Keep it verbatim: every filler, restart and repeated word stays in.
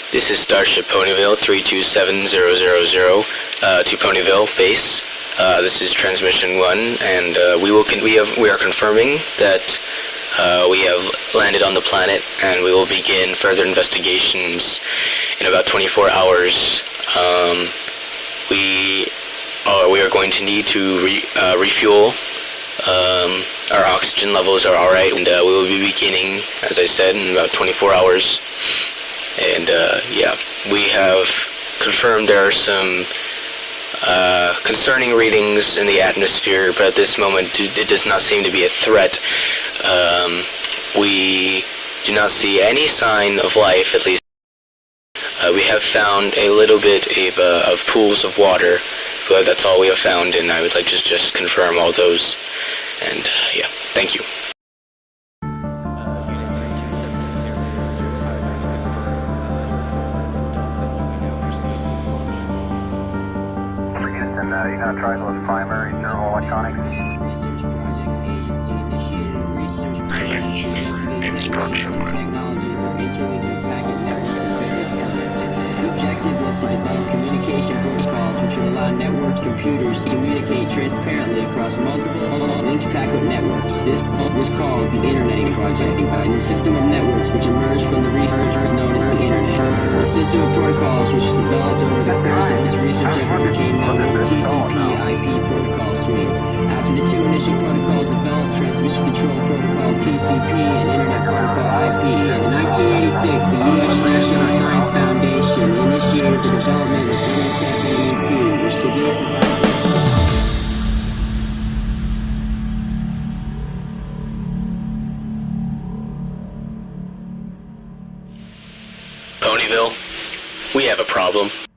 This is Starship Ponyville three two seven zero zero zero uh, to Ponyville base. Uh, this is transmission one, and uh, we will con- we have we are confirming that uh, we have landed on the planet, and we will begin further investigations in about twenty-four hours. Um, we are we are going to need to re- uh, refuel. Um, our oxygen levels are all right, and uh, we will be beginning, as I said, in about twenty-four hours. And uh, yeah, we have confirmed there are some uh, concerning readings in the atmosphere, but at this moment it does not seem to be a threat. Um, we do not see any sign of life, at least. Uh, we have found a little bit of, uh, of pools of water, but that's all we have found, and I would like to just confirm all those. And uh, yeah, thank you. And uh, you're going to try with primary general electronics? Research project C N C initiated research project technology for interleaving packets networks of various kinds. The objective was to develop communication protocols which would allow networked computers to communicate transparently across multiple linked packet networks. This was called the Internet Project, and the system of networks which emerged from the research was known as the Internet. The system of protocols which was developed over the course of this research effort became known as the T C P I P protocol suite. After the two initial protocols developed, Transmission Control Protocol T C P and Internet Protocol I P, in nineteen eighty-six, the U S National Science Foundation initiated the development of Internet A E T, which today provides Ponyville, we have a problem.